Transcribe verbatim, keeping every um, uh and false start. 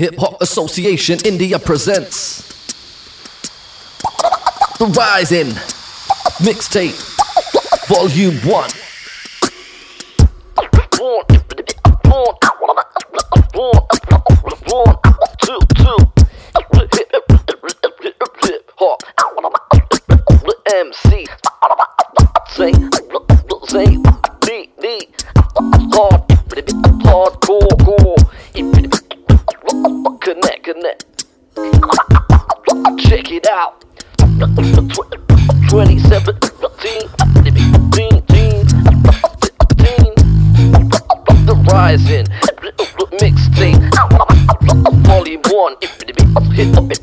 Hip Hop Association India presents The Rising Mixtape Volume one. M C say say D D hard hardcore core connect connect check it out twenty seventeen The Rising Mixtape Volume one. Hip